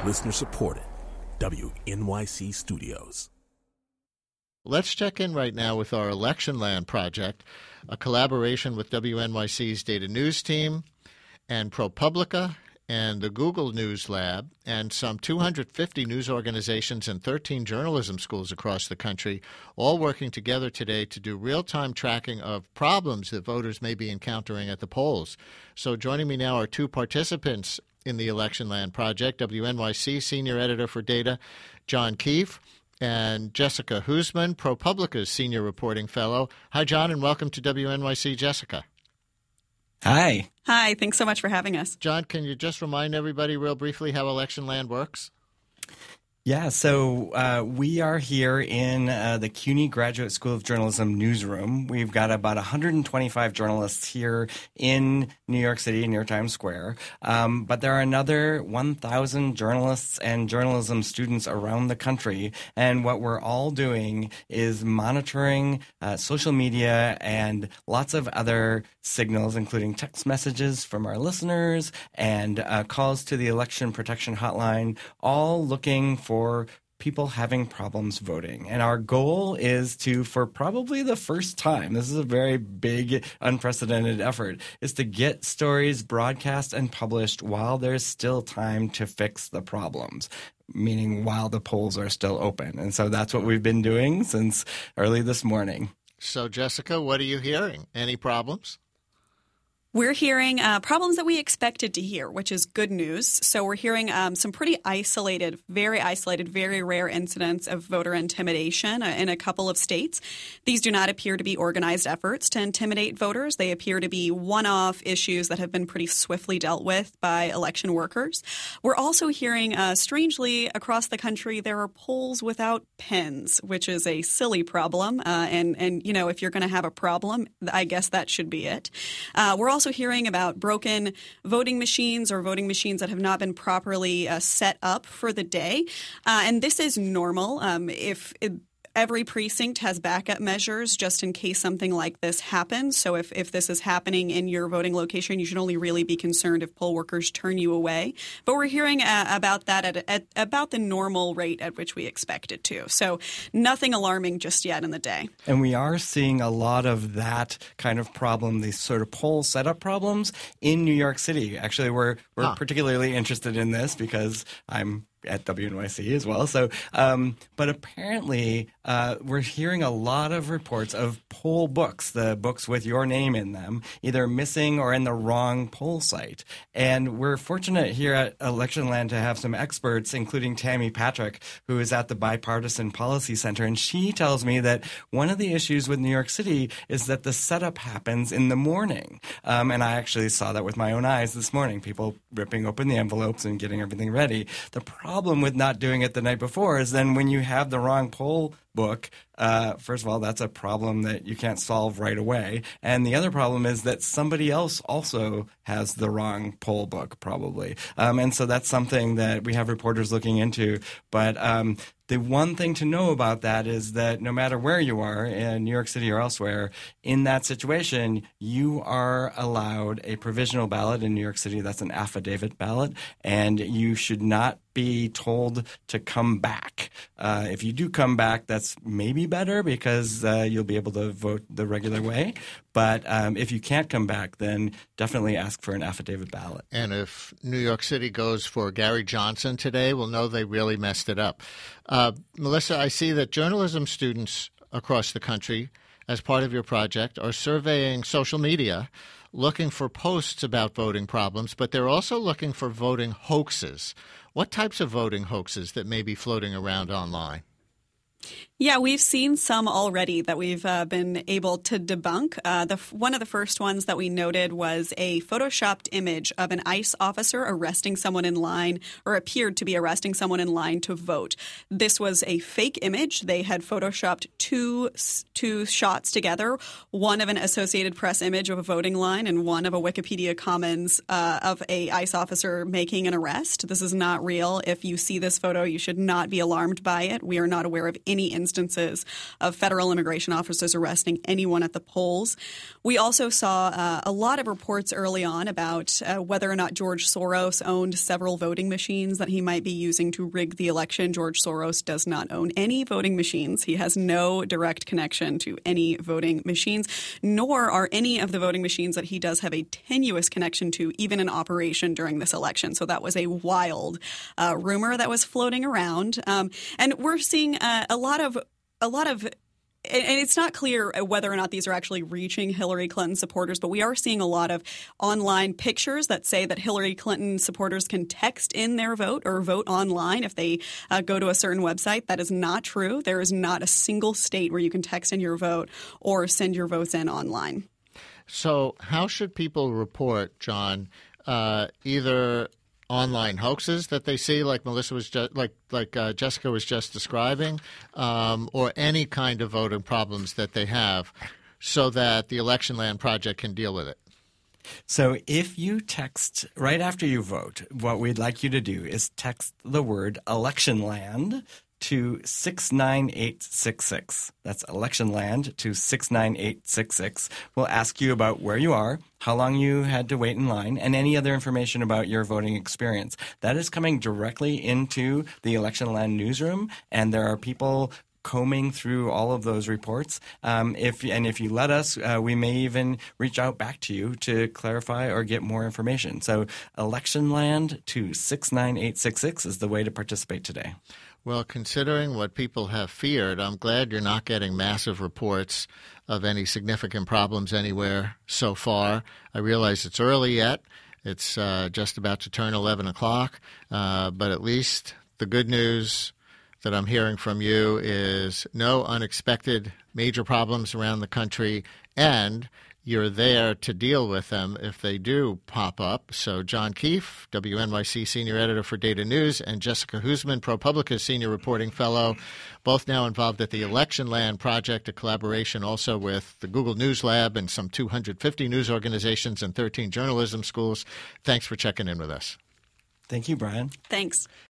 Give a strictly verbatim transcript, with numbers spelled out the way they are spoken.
Listener supported. W N Y C Studios. Let's check in right now with our Election Land project, a collaboration with W N Y C's Data News team and ProPublica and the Google News Lab and some two hundred fifty news organizations and thirteen journalism schools across the country, all working together today to do real-time tracking of problems that voters may be encountering at the polls. So joining me now are two participants in the Election Land project, W N Y C Senior Editor for Data, John Keefe, and Jessica Huseman, ProPublica's Senior Reporting Fellow. Hi, John, and welcome to W N Y C, Jessica. Hi. Hi, thanks so much for having us. John, can you just remind everybody real briefly how Election Land works? Yeah, so uh, we are here in uh, the CUNY Graduate School of Journalism newsroom. We've got about one hundred twenty-five journalists here in New York City, near Times Square. Um, but there are another one thousand journalists and journalism students around the country. And what we're all doing is monitoring uh, social media and lots of other signals, including text messages from our listeners and uh, calls to the Election Protection Hotline, all looking for for people having problems voting. And our goal is to, for probably the first time, this is a very big, unprecedented effort, is to get stories broadcast and published while there's still time to fix the problems, meaning while the polls are still open. And so that's what we've been doing since early this morning. So, Jessica, what are you hearing? Any problems? We're hearing uh, problems that we expected to hear, which is good news. So we're hearing um, some pretty isolated, very isolated, very rare incidents of voter intimidation uh, in a couple of states. These do not appear to be organized efforts to intimidate voters. They appear to be one-off issues that have been pretty swiftly dealt with by election workers. We're also hearing, uh, strangely, across the country, there are polls without pens, which is a silly problem. Uh, and, and, you know, if you're going to have a problem, I guess that should be it. Uh, we're also hearing about broken voting machines or voting machines that have not been properly uh, set up for the day. Uh, and this is normal. Um, if it, Every precinct has backup measures just in case something like this happens. So if, if this is happening in your voting location, you should only really be concerned if poll workers turn you away. But we're hearing uh, about that at, at about the normal rate at which we expect it to. So nothing alarming just yet in the day. And we are seeing a lot of that kind of problem, these sort of poll setup problems in New York City. Actually, we're, we're huh. particularly interested in this because I'm at W N Y C as well. So, um, but apparently uh, we're hearing a lot of reports of poll books, the books with your name in them, either missing or in the wrong poll site. And we're fortunate here at Election Land to have some experts, including Tammy Patrick, who is at the Bipartisan Policy Center. And she tells me that one of the issues with New York City is that the setup happens in the morning. Um, and I actually saw that with my own eyes this morning, people ripping open the envelopes and getting everything ready. The problem problem with not doing it the night before is then when you have the wrong poll book, uh, first of all, that's a problem that you can't solve right away. And the other problem is that somebody else also has the wrong poll book, probably. Um, and so that's something that we have reporters looking into. But um, the one thing to know about that is that no matter where you are, in New York City or elsewhere, in that situation, you are allowed a provisional ballot in New York City. That's an affidavit ballot. And you should not be told to come back. Uh, if you do come back, that's maybe better because uh, you'll be able to vote the regular way. But um, if you can't come back, then definitely ask for an affidavit ballot. And if New York City goes for Gary Johnson today, we'll know they really messed it up. Uh, Melissa, I see that journalism students across the country, as part of your project, are surveying social media, looking for posts about voting problems, but they're also looking for voting hoaxes. What types of voting hoaxes that may be floating around online? Yeah, we've seen some already that we've uh, been able to debunk. Uh, the one of the first ones that we noted was a photoshopped image of an ICE officer arresting someone in line, or appeared to be arresting someone in line to vote. This was a fake image. They had photoshopped two two shots together, one of an Associated Press image of a voting line and one of a Wikipedia Commons uh, of a ICE officer making an arrest. This is not real. If you see this photo, you should not be alarmed by it. We are not aware of any incident instances of federal immigration officers arresting anyone at the polls. We also saw uh, a lot of reports early on about uh, whether or not George Soros owned several voting machines that he might be using to rig the election. George Soros does not own any voting machines. He has no direct connection to any voting machines, nor are any of the voting machines that he does have a tenuous connection to even in operation during this election. So that was a wild uh, rumor that was floating around. Um, and we're seeing uh, a lot of a lot of and it's not clear whether or not these are actually reaching Hillary Clinton supporters, but we are seeing a lot of online pictures that say that Hillary Clinton supporters can text in their vote or vote online if they uh, go to a certain website. That is not true. There is not a single state where you can text in your vote or send your votes in online. So how should people report, John, uh, either online hoaxes that they see, like Melissa was just, like like uh, Jessica was just describing, um, or any kind of voting problems that they have, so that the Electionland Project can deal with it? So if you text right after you vote, what we'd like you to do is text the word Electionland to six nine eight six six. That's Electionland to six nine eight six six. We'll ask you about where you are, how long you had to wait in line, and any other information about your voting experience. That is coming directly into the Electionland newsroom, and there are people combing through all of those reports. Um, if and if you let us, uh, we may even reach out back to you to clarify or get more information. So Electionland to six nine eight six six is the way to participate today. Well, considering what people have feared, I'm glad you're not getting massive reports of any significant problems anywhere so far. I realize it's early yet. It's uh, just about to turn eleven o'clock, uh, but at least the good news that I'm hearing from you is no unexpected major problems around the country, and you're there to deal with them if they do pop up. So John Keefe, W N Y C Senior Editor for Data News, and Jessica Huseman, ProPublica Senior Reporting Fellow, both now involved at the Electionland Project, a collaboration also with the Google News Lab and some two hundred fifty news organizations and thirteen journalism schools. Thanks for checking in with us. Thank you, Brian. Thanks.